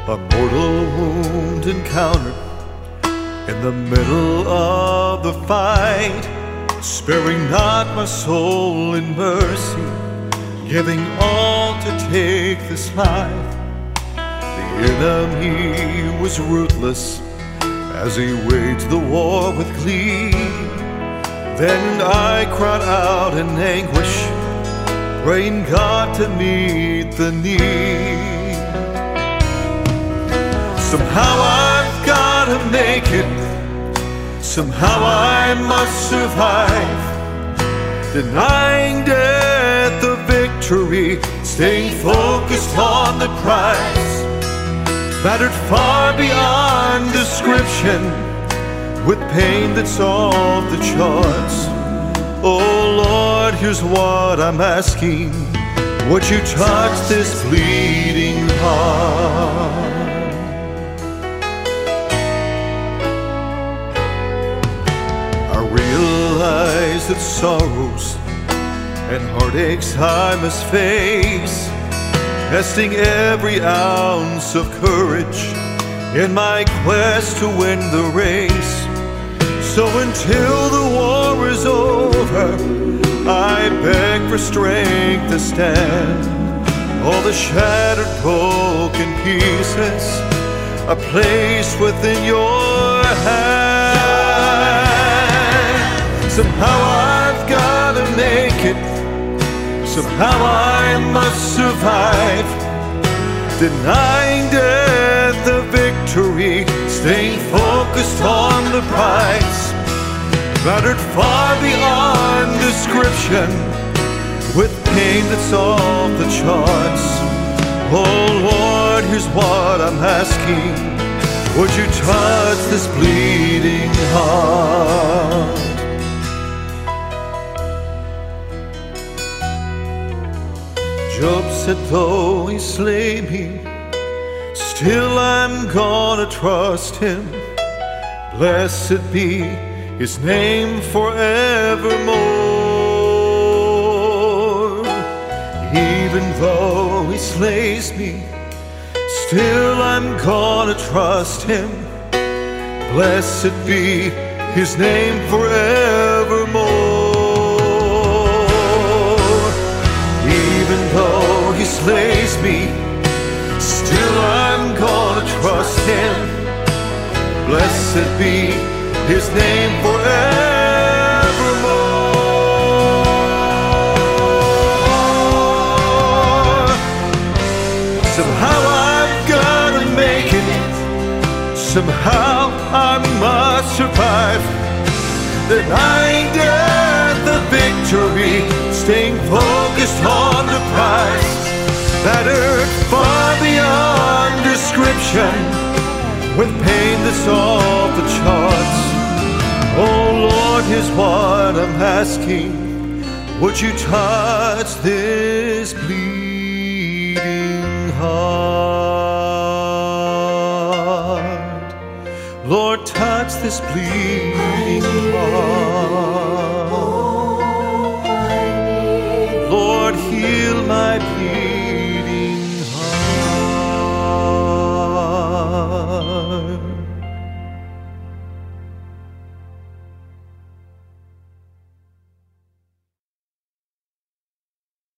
a mortal wound encountered in the middle of the fight, sparing not my soul in mercy, giving all to take this life. The enemy was ruthless as he waged the war with glee. Then I cried out in anguish, praying God to meet the need. Somehow I've gotta make it, somehow I must survive, denying death the victory, staying focused on the prize. Battered far beyond description, with pain that's off the charts. Oh Lord, here's what I'm asking, would you touch this bleeding heart? I realize that sorrows and heartaches I must face, testing every ounce of courage in my quest to win the race. So until the war is over, I beg for strength to stand. All the shattered, broken pieces are placed within your hand. Somehow I've gotta make it, somehow I must survive, denying death the victory, staying focused on the prize. Battered far beyond description, with pain that's off the charts. Oh Lord, here's what I'm asking, would you touch this bleeding heart? Job said, though he slay me, still I'm gonna trust him. Blessed be his name forevermore. Even though he slays me, still I'm gonna trust him. Blessed be his name forevermore. Even though he slays me, still I'm gonna trust him. Blessed be his name forevermore. Somehow I've gotta make it, somehow I must survive, denying death the victory, staying focused on the prize. Battered far beyond description, with pain that's off the charts. Oh Lord, here's what I'm asking, would you touch this bleeding heart? Lord, touch this bleeding heart. Lord, heal my bleeding